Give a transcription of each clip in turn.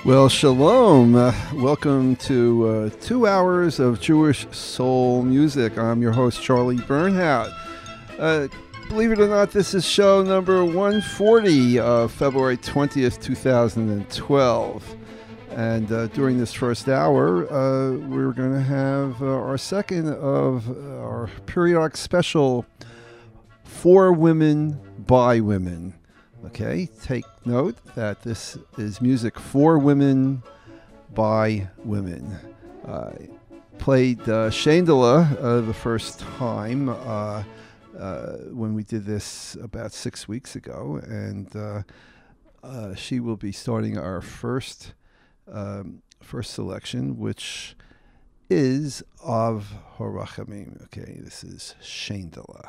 Well, shalom. Welcome to 2 hours of Jewish soul music. I'm your host, Charlie Bernhardt. Believe it or not, this is show number 140 of February 20th, 2012. And during this first hour, we're going to have our second of our periodic special, For Women, By Women. Okay, take note that this is music for women, by women. Played Shandala the first time when we did this about 6 weeks ago, and she will be starting our first selection, which is of Horachamim. Okay, this is Shandala.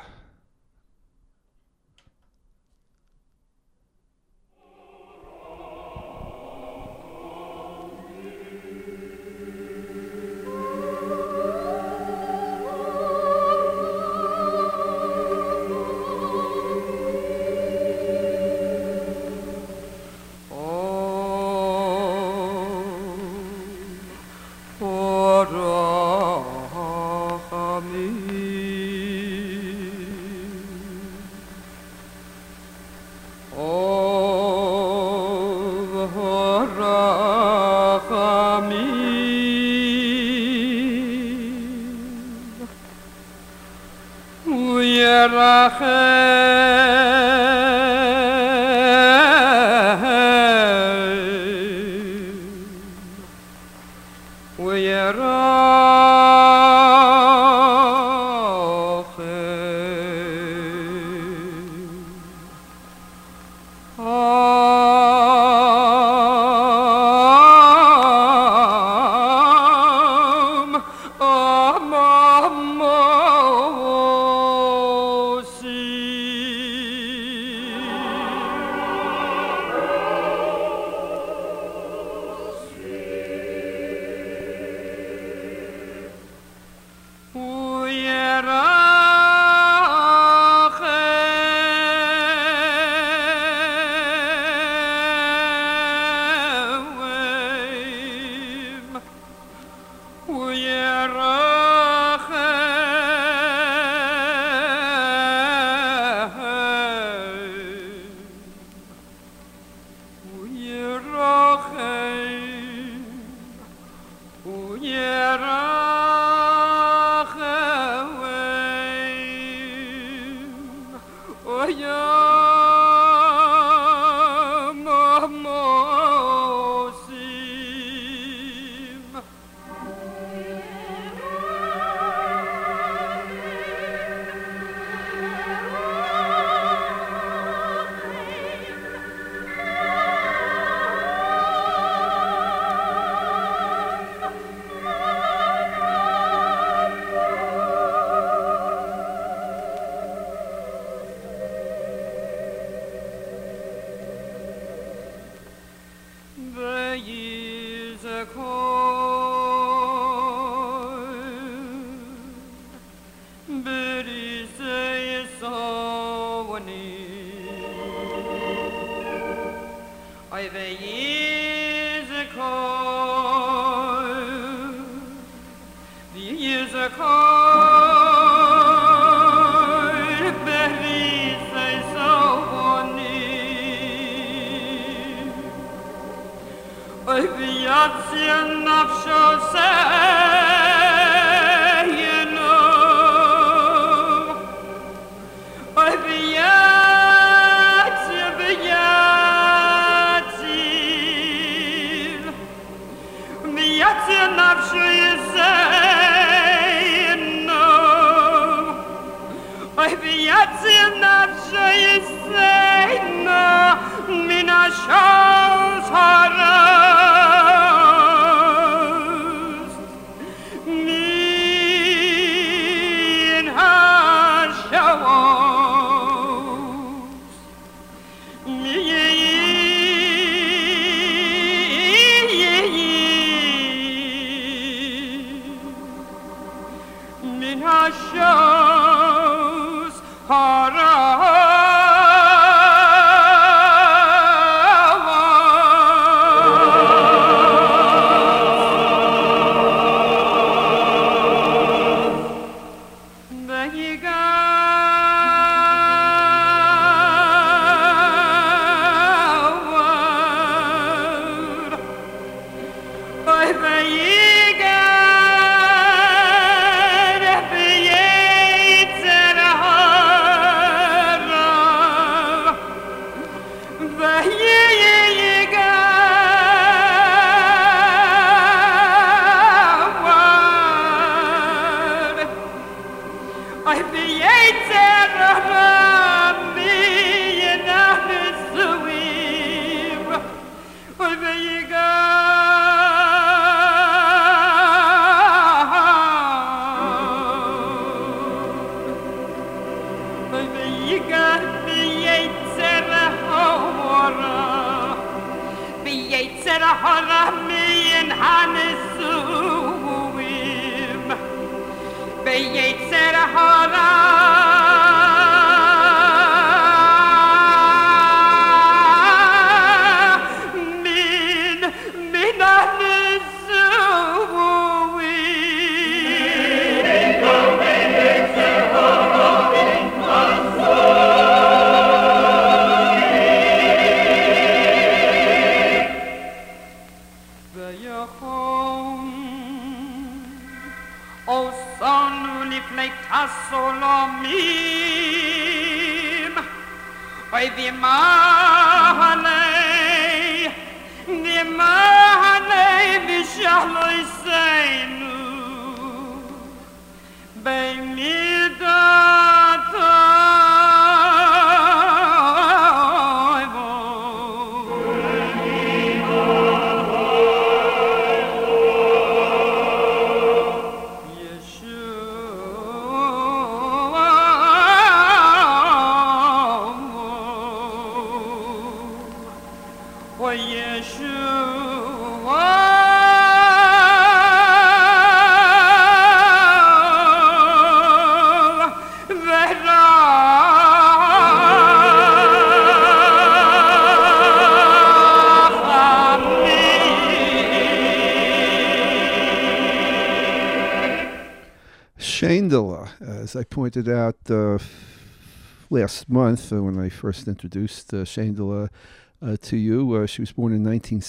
Shaindala, as I pointed out last month when I first introduced Shaindala to you, she was born in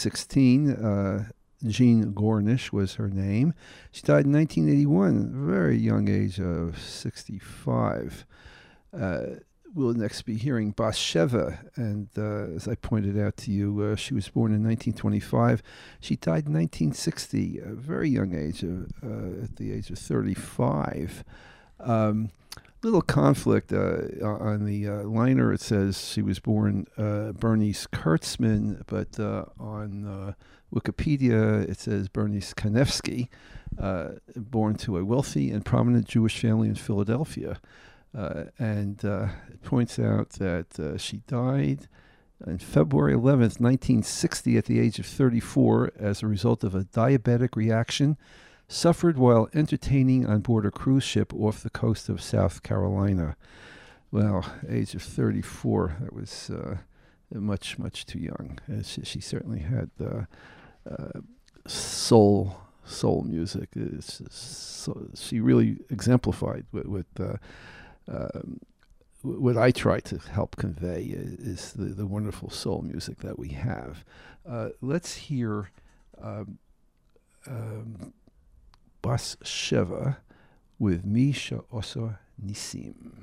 1916. Jean Gornish was her name. She died in 1981, very young age of 65. We'll next be hearing Bassheva, and as I pointed out to you, she was born in 1925. She died in 1960, a very young age, at the age of 35. Little conflict on the liner. It says she was born Bernice Kurtzman, but on Wikipedia it says Bernice Kanevsky, born to a wealthy and prominent Jewish family in Philadelphia. And it points out that she died on February 11th, 1960, at the age of 34, as a result of a diabetic reaction suffered while entertaining on board a cruise ship off the coast of South Carolina. Well, age of 34, that was much, much too young. She certainly had soul music. She really exemplified what I try to help convey is the wonderful soul music that we have. Let's hear Bassheva with Mi She'osa Nisim.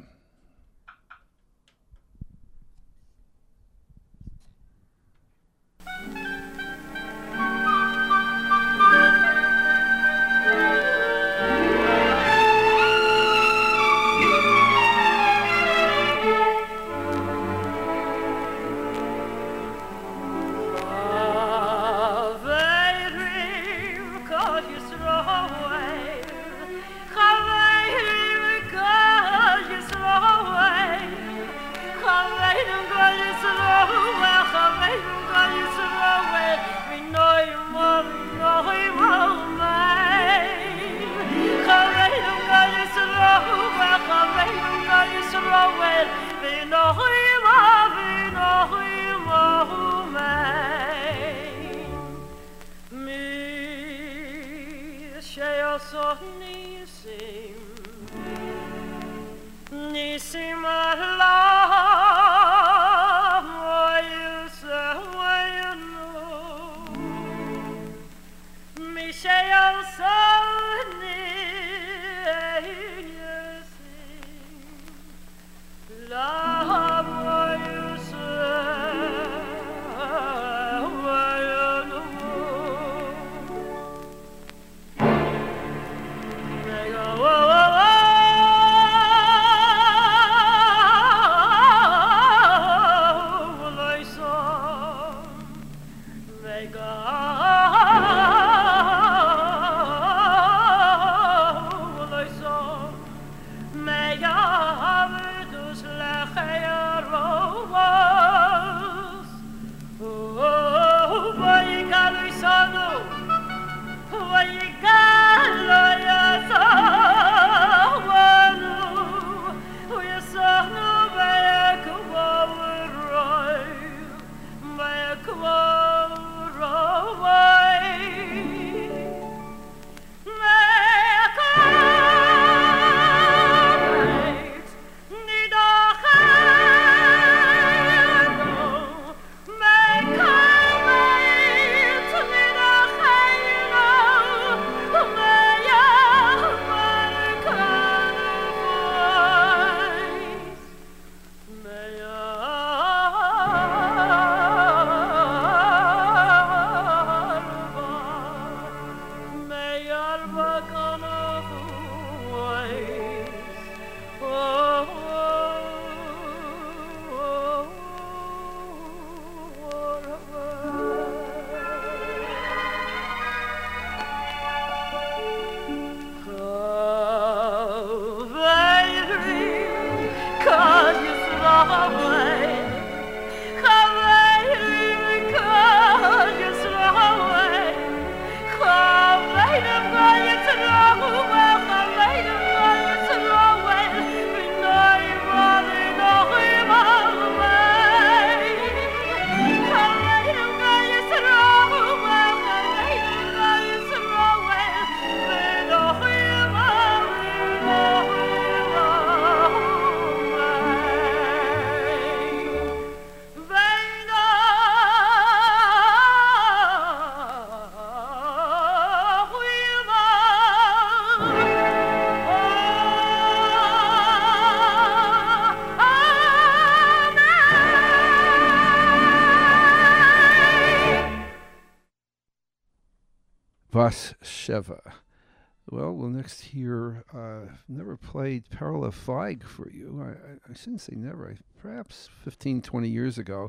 Vasheva. Well, we'll next hear, never played Perla Feig for you. I shouldn't say never. Perhaps 15, 20 years ago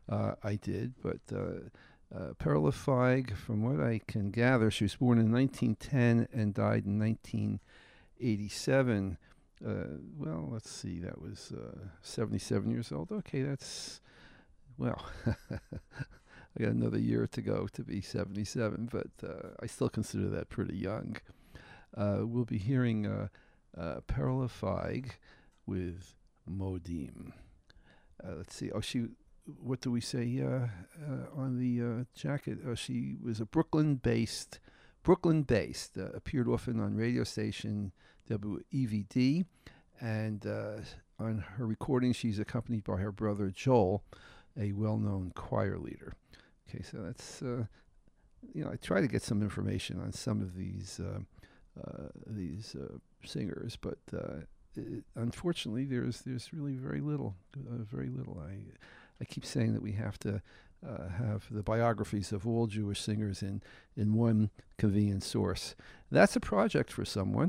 I did, but Perla Feig, from what I can gather, she was born in 1910 and died in 1987. Well, let's see, that was 77 years old. Okay, that's, well, I got another year to go to be 77, but I still consider that pretty young. We'll be hearing Perla Feig with Modim. Let's see. Oh, what do we say on the jacket? She was a Brooklyn-based, appeared often on radio station WEVD, and on her recordings, she's accompanied by her brother Joel, a well-known choir leader. Okay, so that's, I try to get some information on some of these singers, but unfortunately, there's really very little. I keep saying that we have to have the biographies of all Jewish singers in one convenient source. That's a project for someone.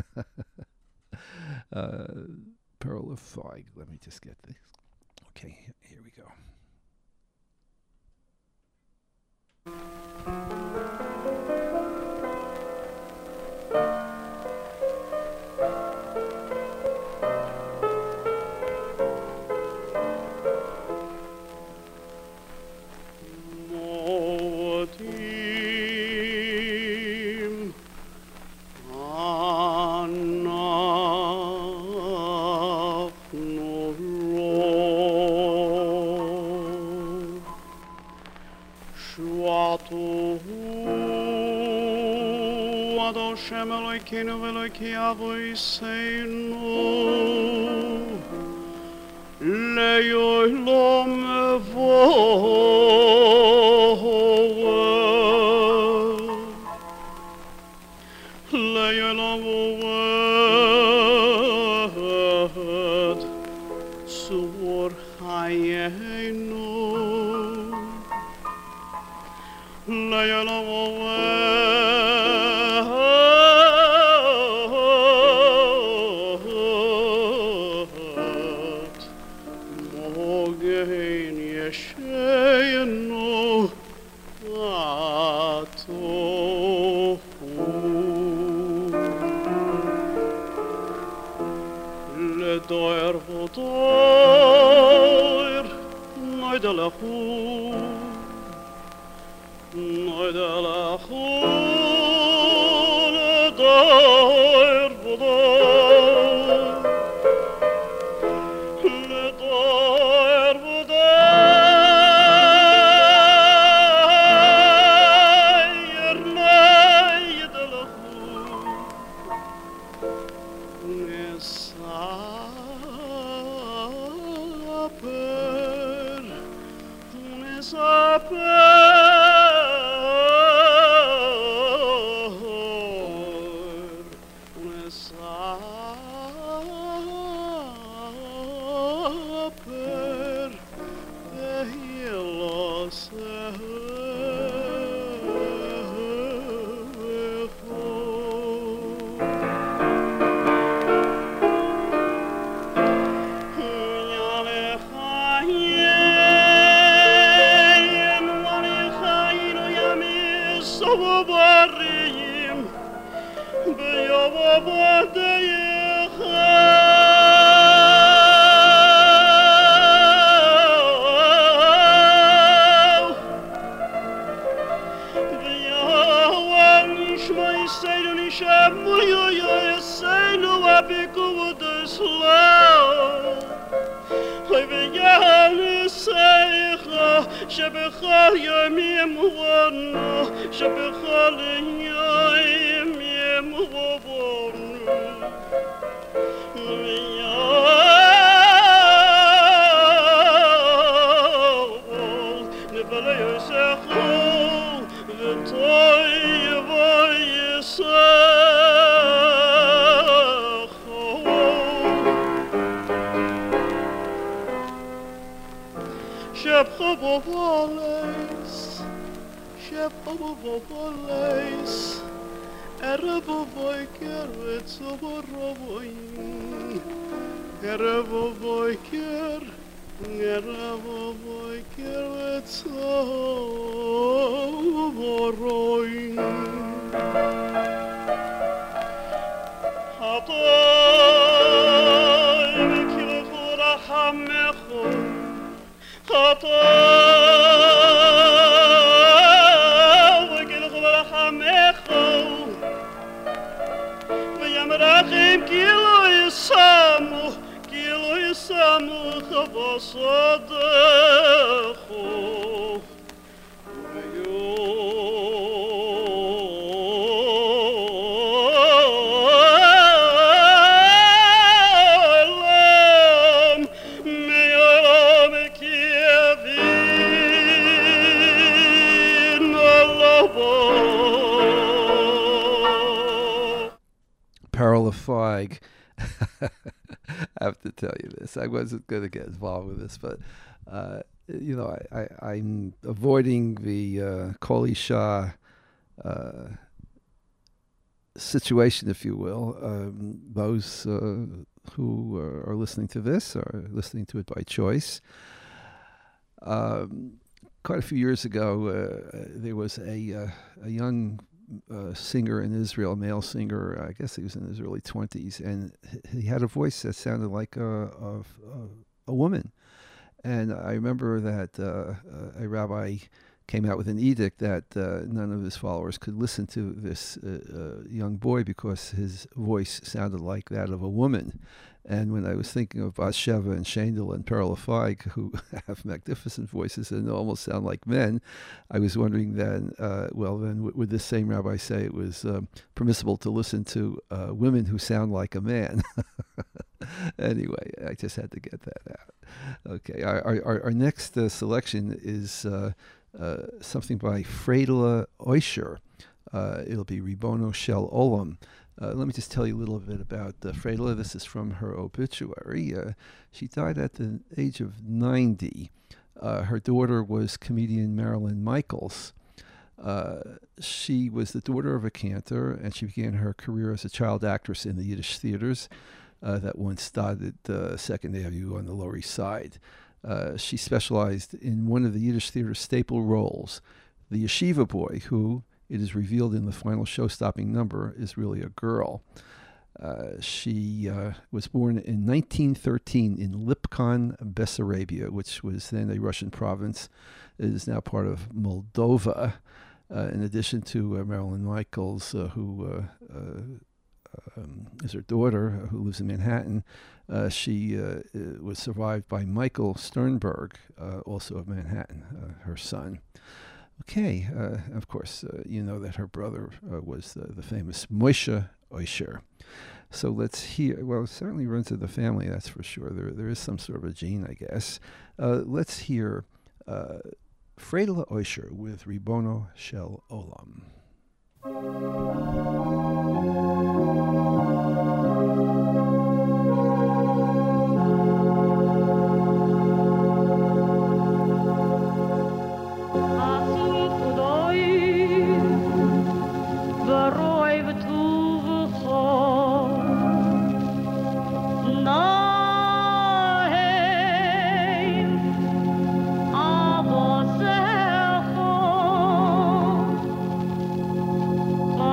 Perla Feig. Let me just get this. Okay, here we go. Hashem Elokeinu v'Elokei Avoseinu le'olam evoah Leyelovod Sur Hayenu Leyelovod Mogen Yeshayenu Doer vodoir noide la doer vodoir le doer vodoir noide la שבכל ימים ובנו, שבכל ימים ובנו. ויעל נבלה יסחו, וטוב יסחו. שבחו בבולס, ערב ובויקר וצוברוין, ערב ובויקר וצוברוין. חטאי וקילכו רחמכו, חטאי וימרחם כי לא ישמו חבשדךו ויעלם מיום כאבין הלבו. Paralafig. I have to tell you this. I wasn't going to get involved with this, but I'm avoiding the Kol Isha situation, if you will. Those who are listening to this are listening to it by choice. Quite a few years ago, there was a young singer in Israel, a male singer. I guess he was in his early 20s, and he had a voice that sounded like a woman. And I remember that a rabbi came out with an edict that none of his followers could listen to this young boy because his voice sounded like that of a woman. And when I was thinking of Bathsheba and Shendel and Paralafig, who have magnificent voices and almost sound like men, I was wondering then, would this same rabbi say it was permissible to listen to women who sound like a man? Anyway, I just had to get that out. Okay, our next selection is something by Friedla Oischer. It'll be Ribono Shel Olam. Let me just tell you a little bit about Freidla. This is from her obituary. She died at the age of 90. Her daughter was comedian Marilyn Michaels. She was the daughter of a cantor, and she began her career as a child actress in the Yiddish theaters that once dotted Second Avenue on the Lower East Side. She specialized in one of the Yiddish theater's staple roles, the yeshiva boy, who, it is revealed in the final show-stopping number, is really a girl. She was born in 1913 in Lipkon, Bessarabia, which was then a Russian province. It is now part of Moldova. In addition to Marilyn Michaels, who is her daughter, who lives in Manhattan, she was survived by Michael Sternberg, also of Manhattan, her son. Okay, of course, you know that her brother was the famous Moshe Oisher. So let's hear, well, it certainly runs in the family, that's for sure. There is some sort of a gene, I guess. Let's hear Freidla Oisher with Ribono Shel Olam. Oh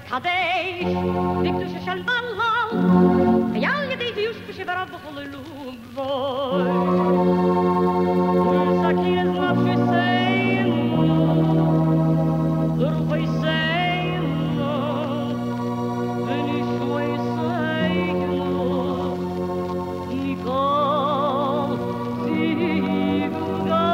Kadesh, Diktus shel Malal, Yal Yedi Yush B'Shivarav B'Cholelu B'Voy. Ulsakin es nafshi seinu, L'Rufay seinu, V'Nishway seinu, Nikol Zivugam.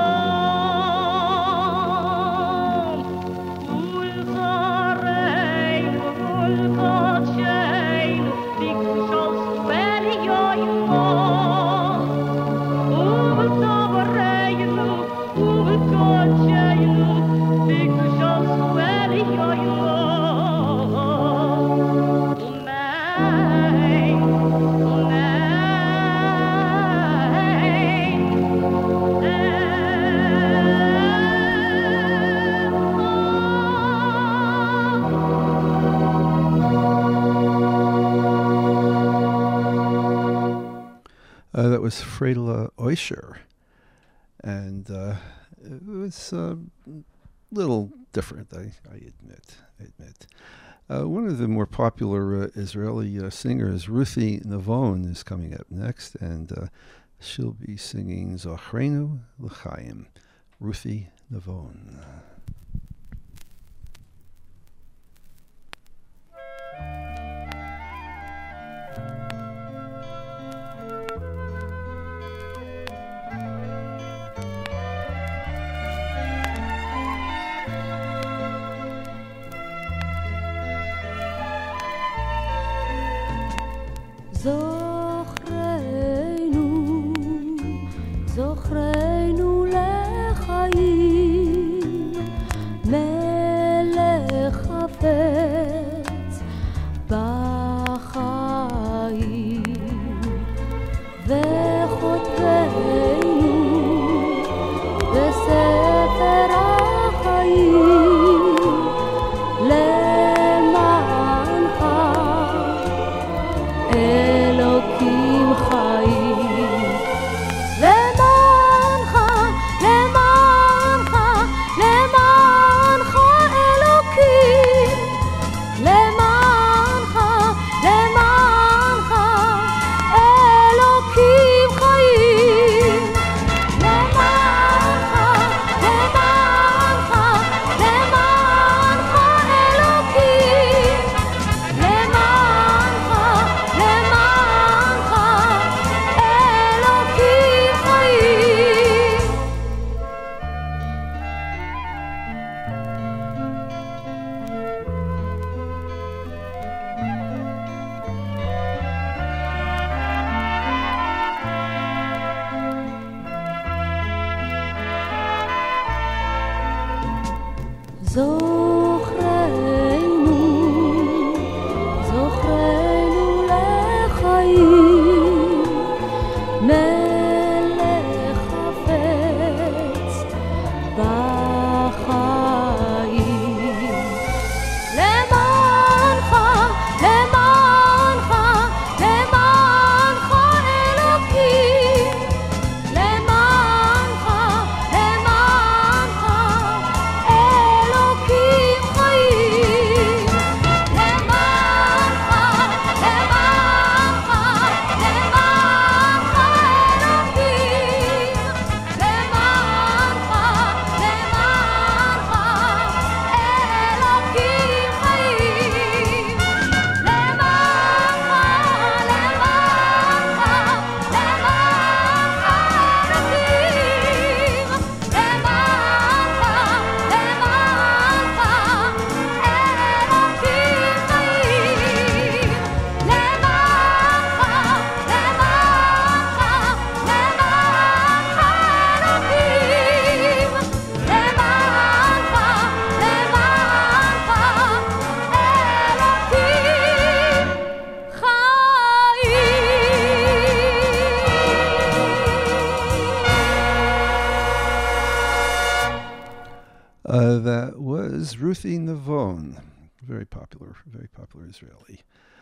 That was Fredela Oischer, and it was a little different, I admit. One of the more popular Israeli singers, Ruthie Navon, is coming up next, and she'll be singing Zochreinu L'Chaim, Ruthie Navon. זוכרנו לחיים, מלך חפץ בחיים, וחותמנו בספר החיים, למענך אלוקים חיים. That was Ruthie Navon, very popular Israeli.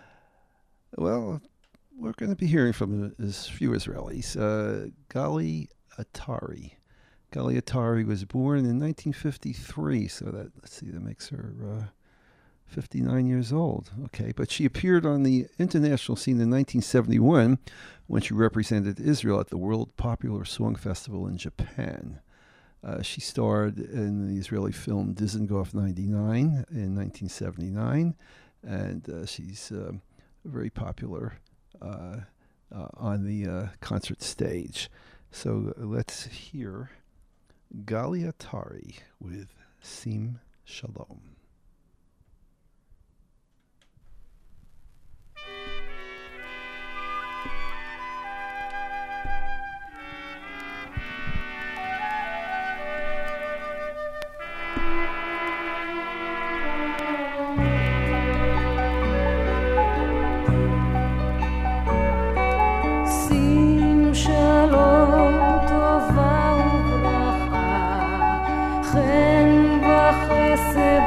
Well, we're going to be hearing from a few Israelis. Gali Atari. Gali Atari was born in 1953, so that makes her 59 years old. Okay, but she appeared on the international scene in 1971 when she represented Israel at the World Popular Song Festival in Japan. She starred in the Israeli film Dizengoff 99 in 1979, and she's very popular on the concert stage. So let's hear Gali Atari with Sim Shalom. שים שלום טובה וברכה, חן וחסד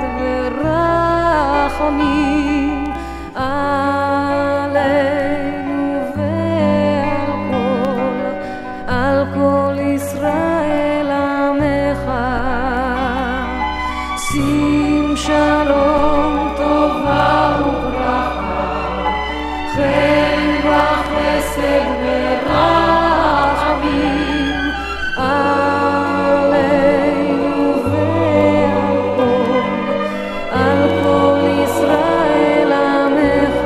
ורחמים עלינו ועל כל ישראל עמך. שים שלום טובה וברכה, חן וחסד ורחמים עלינו ועל כל ישראל עמך.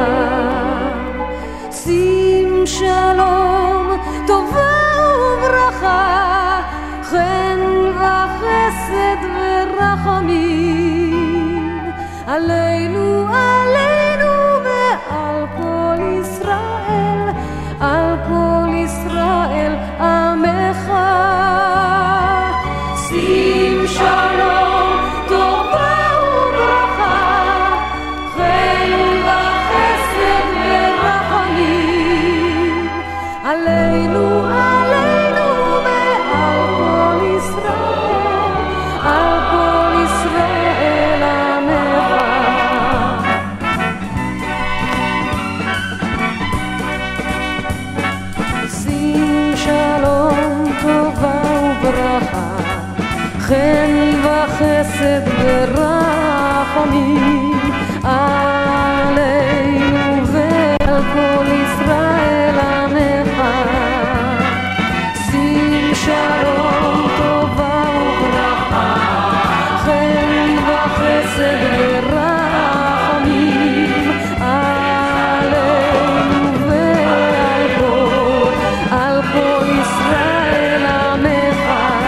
שים שלום טובה וברכה, חן וחסד ורחמים עלינו ועל כל ישראל, על כל ישראל עמך. שים שלום טובה וברכה, חן וחסד ורחמים עלינו ועל כל ישראל, על כל ישראל עמך. שים שלום טובה וברכה, חן וחסד ורחמים עלינו ועל כל ישראל עמך. שים שלום טובה וברכה, חן וחסד ורחמים עלינו ועל כל ישראל עמך.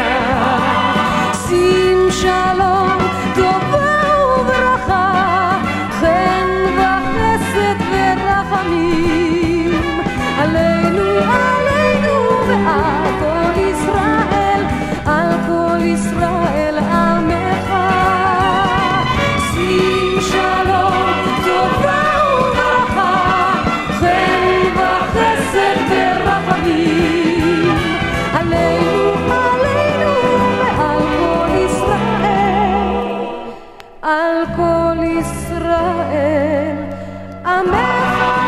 שים שלום טובה וברכה, חן וחסד ורחמים עלינו ועל כל ישראל, על כל ישראל עמך. שים שלום טובה וברכה, חן וחסד ורחמים עלינו ועל כל ישראל, על כל ישראל עמך.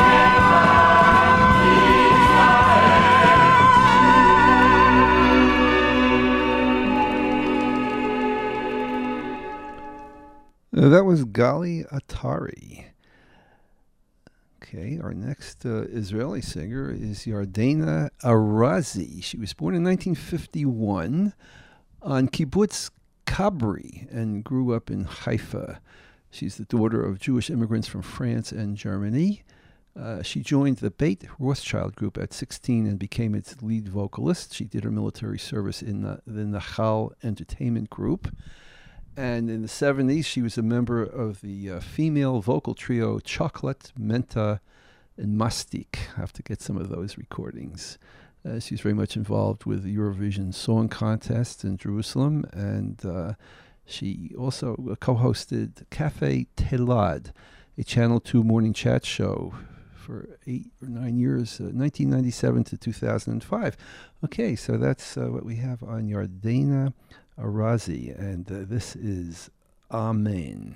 That was Gali Atari. Okay, our next Israeli singer is Yardena Arazi. She was born in 1951 on Kibbutz Kabri and grew up in Haifa. She's the daughter of Jewish immigrants from France and Germany. She joined the Beit Rothschild group at 16 and became its lead vocalist. She did her military service in the Nahal Entertainment Group. And in the 70s, she was a member of the female vocal trio Chocolate, Menta, and Mastik. I have to get some of those recordings. She's very much involved with the Eurovision Song Contest in Jerusalem, and she also co-hosted Cafe Telad, a Channel 2 morning chat show for 8 or 9 years, 1997 to 2005. Okay, so that's what we have on Yardena Arazi, and this is Amen.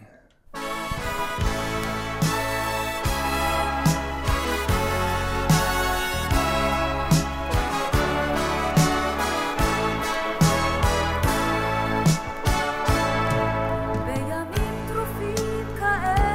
בימים טרופים כאלה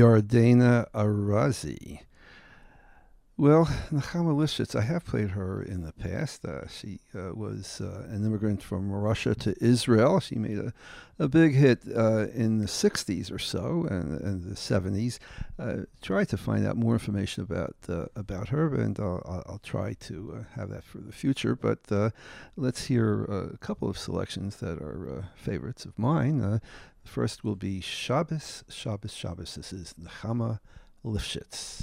Yardena Arazi. Well, Nechama Lifshitz, I have played her in the past. She was an immigrant from Russia to Israel. She made a big hit in the 60s or so and the 70s. Try to find out more information about her, and I'll try to have that for the future. But let's hear a couple of selections that are favorites of mine. The first will be Shabbos, Shabbos, Shabbos. This is Nechama Lifshitz.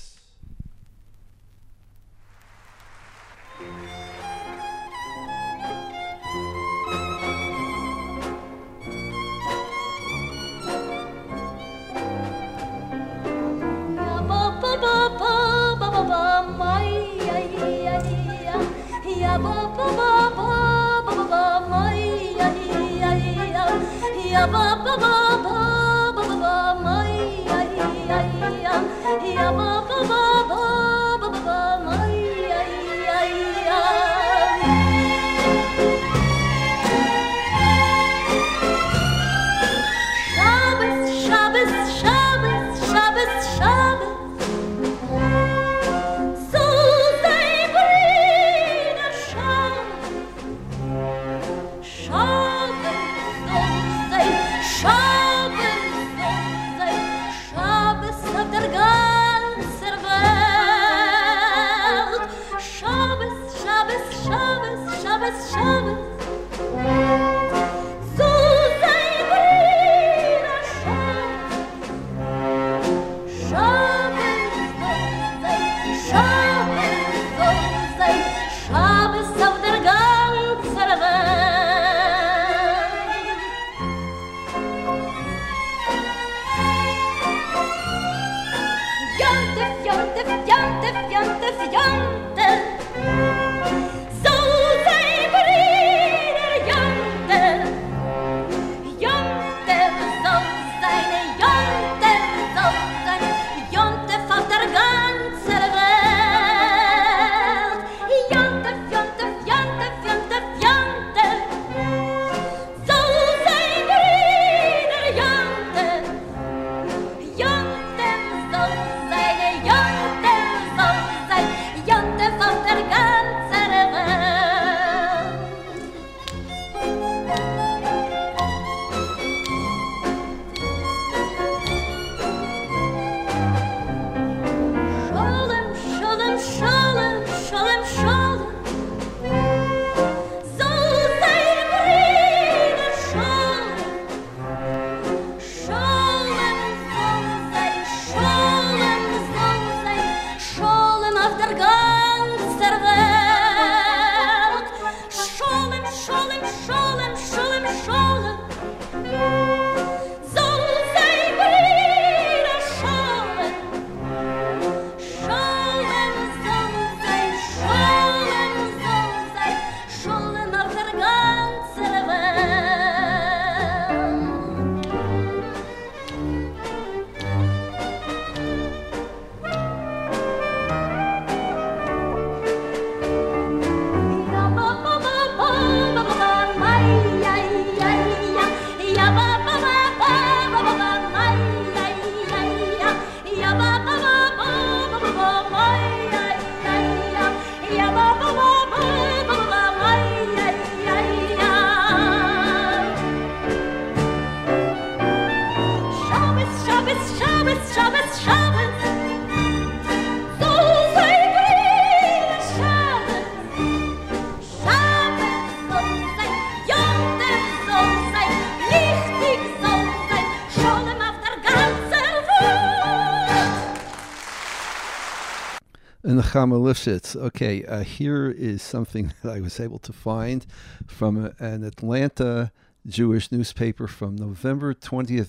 Nechama Lifshitz. Okay, here is something that I was able to find from an Atlanta Jewish newspaper from November 20th,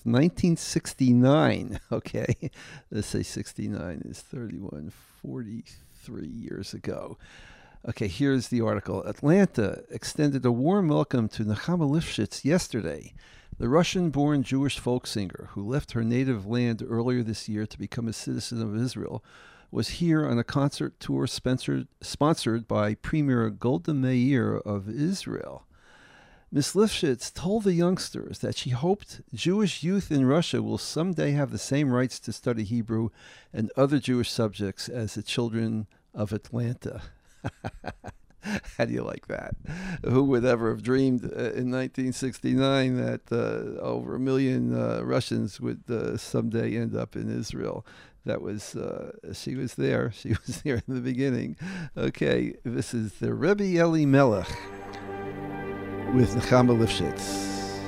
1969. Okay, let's say 69 is 43 years ago. Okay, here's the article. Atlanta extended a warm welcome to Nechama Lifshitz yesterday. The Russian-born Jewish folk singer who left her native land earlier this year to become a citizen of Israel was here on a concert tour sponsored by Premier Golda Meir of Israel. Miss Lifshitz told the youngsters that she hoped Jewish youth in Russia will someday have the same rights to study Hebrew and other Jewish subjects as the children of Atlanta. How do you like that? Who would ever have dreamed in 1969 that over 1 million Russians would someday end up in Israel? That was, she was there. She was there in the beginning. Okay, this is the Rebbe Eli Melech with Nechama Lifshitz.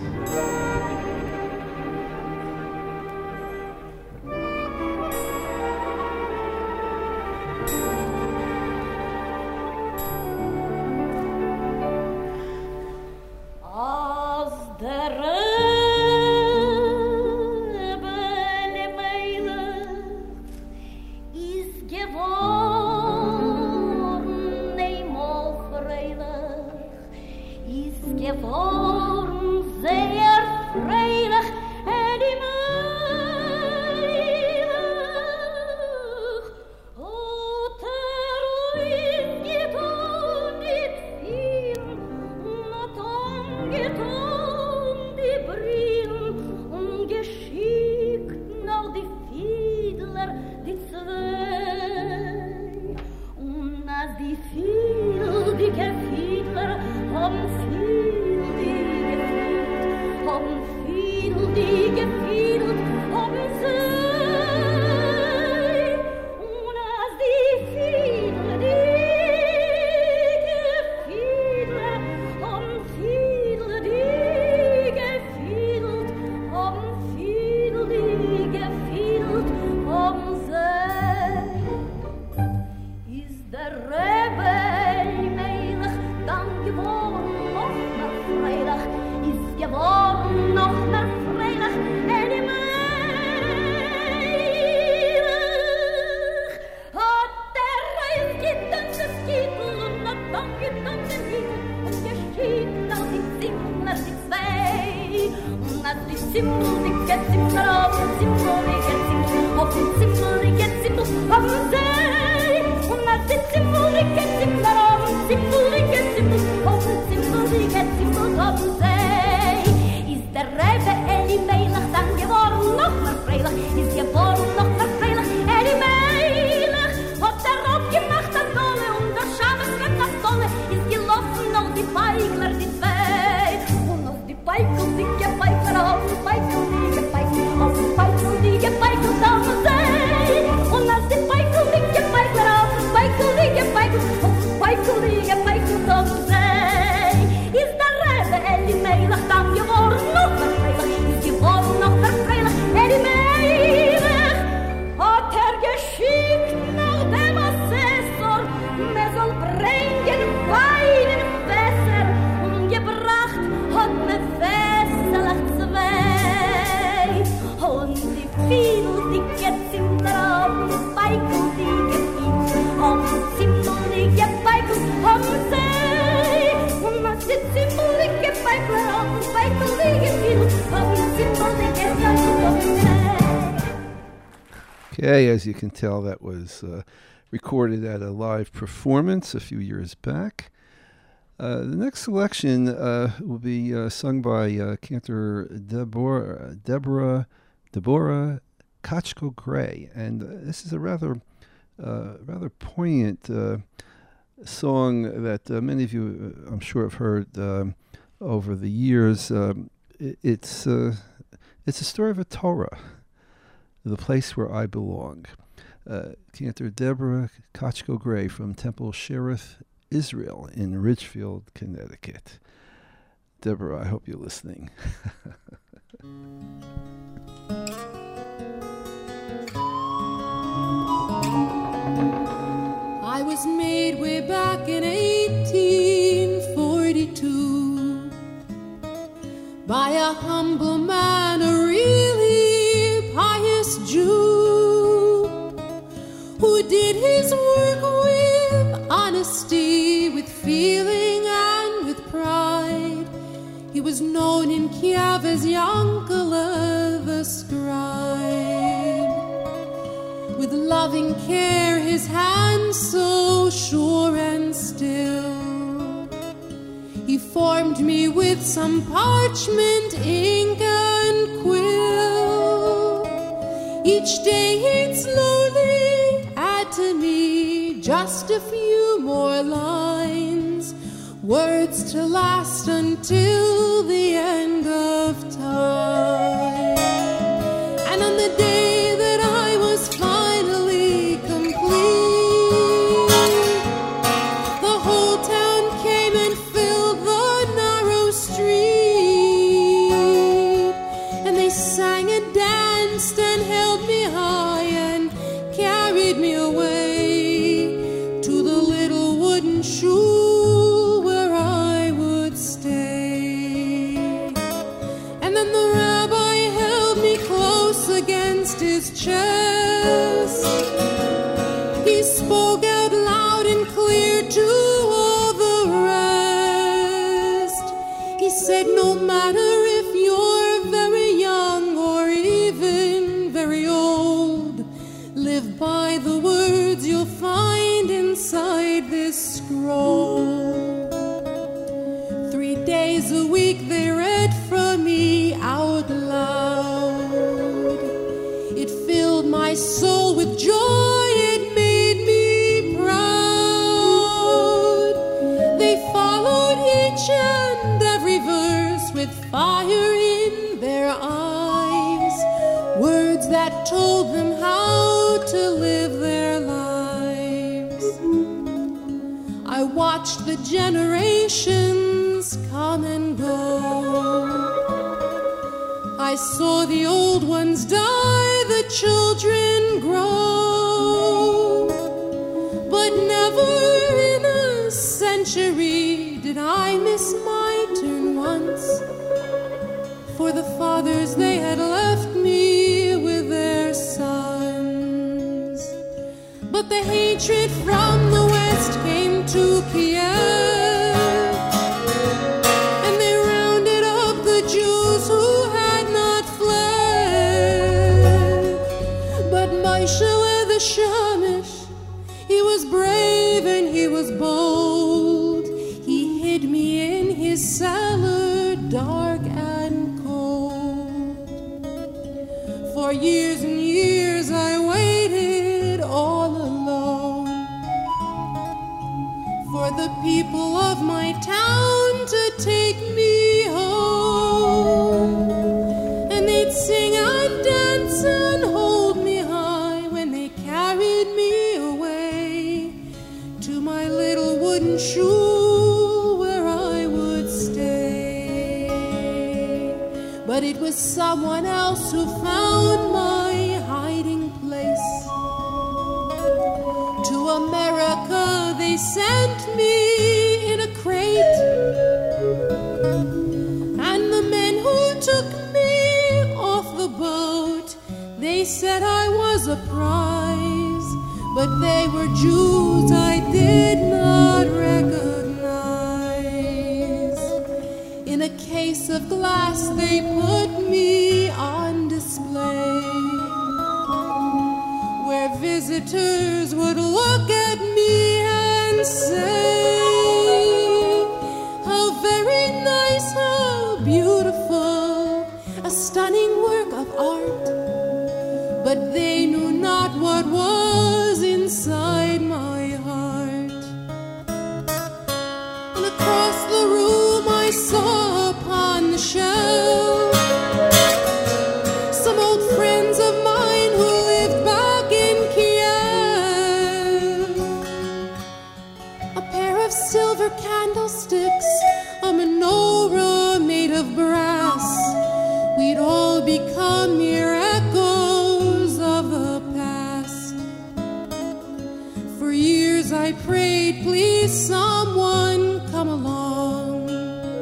Okay, as you can tell, that was recorded at a live performance a few years back. The next selection will be sung by cantor Deborah Kochko Gray, and this is a rather poignant song that many of you, I'm sure, have heard over the years. It's a story of a Torah, the place where I belong. Cantor Deborah Kochko Gray from Temple Shereth, Israel in Ridgefield, Connecticut. Deborah, I hope you're listening. I was made way back in 1842 by a humble man, a really pious Jew, who did his work with honesty, with feeling and with pride. He was known in Kiev as Yankele the Scribe. With loving care, his hands so sure and still, he formed me with with some parchment, ink, and quill. Each day he'd slowly add to me just a few more lines, words to last until the end of time. And on the day that I was finally complete, the whole town came and filled the narrow street, and they sang and danced and held me high and carried me away to the little wooden shoe where I would stay. And then the rabbi held me close against his chest. He spoke out loud and clear to all the rest. He said, no matter if you're very young or even very old, live by the words you'll find inside this scroll. 3 days a week they read from me out loud. It filled my soul with joy, it made me proud. They followed each and every verse with fire in their eyes, words that told them how to live their lives. I watched the generations come and go. I saw the old ones die, the children grow. But never in a century did I miss my turn once, for the fathers they had left me with their sons. But the hatred from the west came to Kiev, and they rounded up the Jews who had not fled. But Moshe the Shamish, he was brave and he was bold. He hid me in his cellar, dark and cold. For years and years I waited all alone for the people of my town to take me home. And they'd sing and dance and hold me high when they carried me away to my little wooden shoe where I would stay. But it was someone else who found my hiding place. To America they sent me in a crate, and the men who took me off the boat, they said I was a prize, but they were Jews I did not recognize. In a case of glass they put me on display, where visitors would look at me and say, how very nice, how beautiful, a stunning work of art. But they knew not what was inside my heart. And across the room I saw upon the shelf some old friends of mine who lived back in Kiev. A pair of silver candlesticks, a menorah made of brass. We'd all become mere echoes of the past. For years I prayed, please someone come along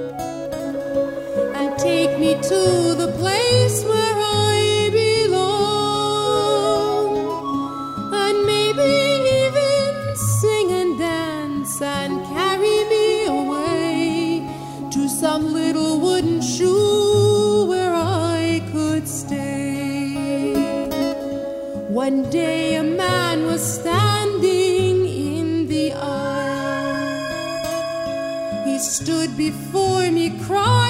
and take me to the place where I belong, and maybe even sing and dance and carry me away to some little wooden shoe where I could stay. One day a man was standing in the aisle. He stood before me crying,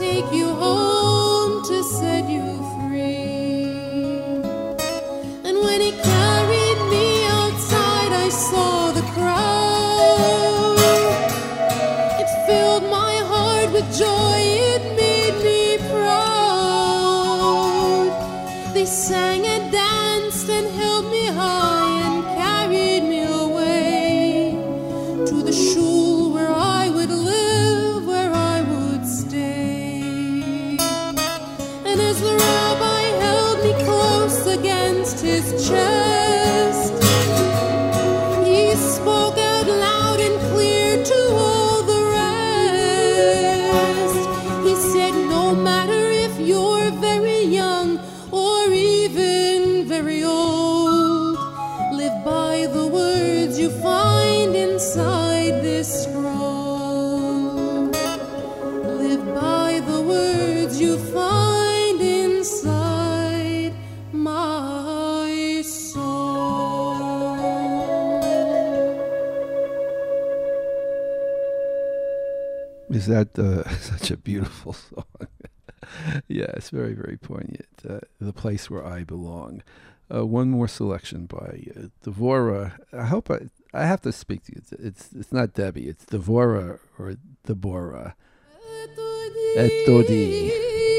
take you home to set you free. And when he carried me outside, I saw the crowd. It filled my heart with joy, it made me proud. They sang and danced and held me high and carried me away to the shul where I would live, where I would stay. And as the rabbi held me close against his chest, he spoke out loud and clear to all the rest. He said, no matter if you're very young or even very old, live by the words you find inside this scroll. Live by the words you find inside my soul. Is that such a beautiful song? Yeah, it's very, very poignant. The place where I belong. One more selection by Dvorah. I hope I have to speak to you. It's not Debbie. It's Dvorah or Deborah. Et Dodi.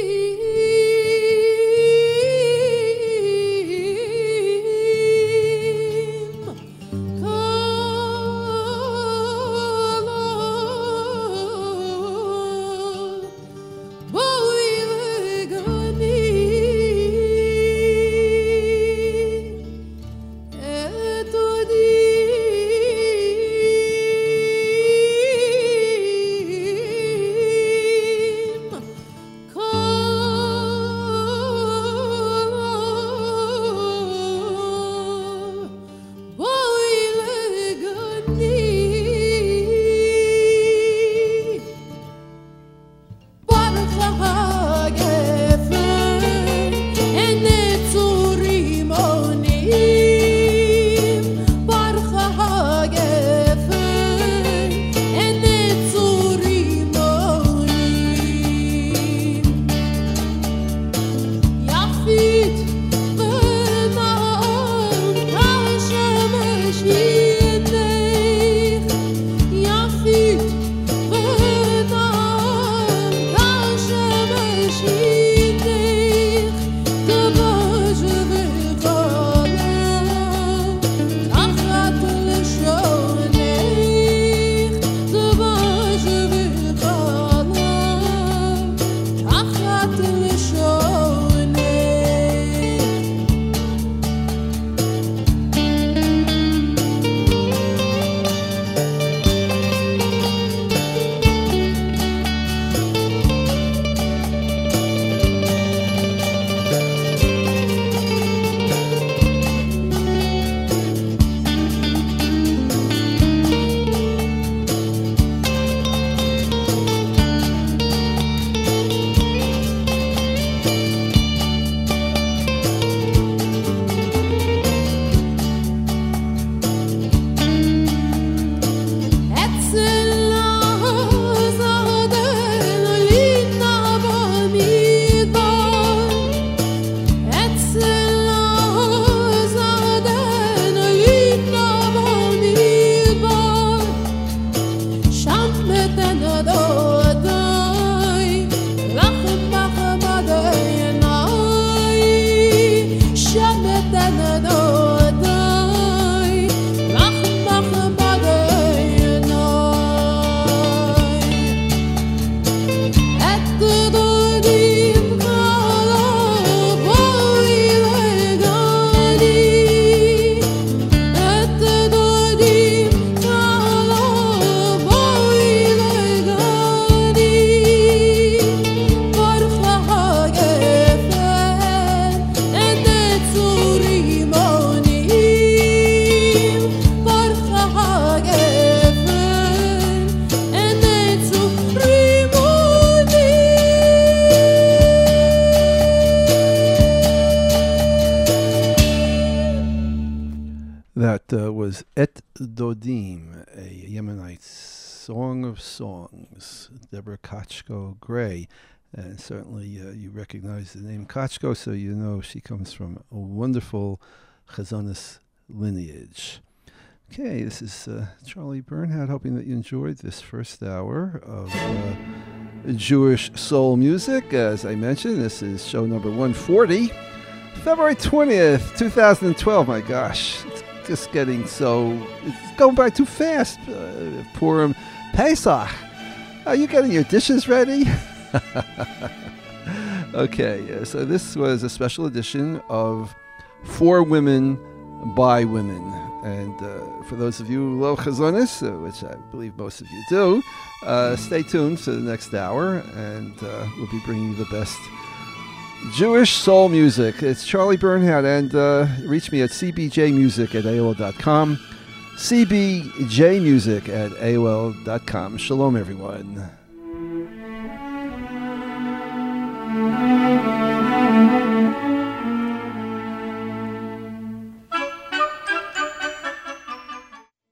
Was Et Dodim, a Yemenite song of songs, Deborah Kochko Gray. And certainly you recognize the name Kochko, so you know she comes from a wonderful Chazonis lineage. Okay, this is Charlie Bernhardt, hoping that you enjoyed this first hour of Jewish soul music. As I mentioned, this is show number 140, February 20th, 2012. My gosh, it's just getting it's going by too fast. Purim Pesach. Are you getting your dishes ready? Okay, so this was a special edition of For Women by Women. And for those of you who love Chazonis, which I believe most of you do, stay tuned for the next hour, and we'll be bringing you the best Jewish soul music. It's Charlie Bernhardt, and reach me at cbjmusic@aol.com, cbjmusic@aol.com. Shalom, everyone.